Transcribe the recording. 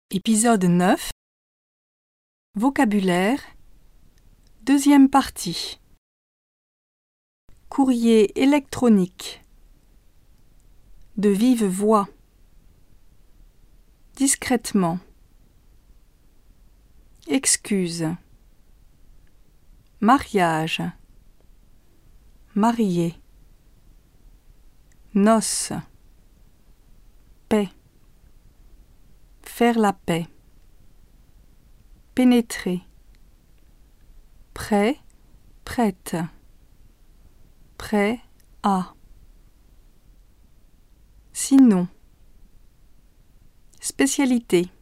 Épisode 9. Vocabulaire. Deuxième partie. Courrier électronique. De vive voix. Discrètement. Excuse. Mariage. Marié. Noces. Paix. Faire la paix. Pénétrer. Prêt, prête. Prêt à. Sinon. Spécialité.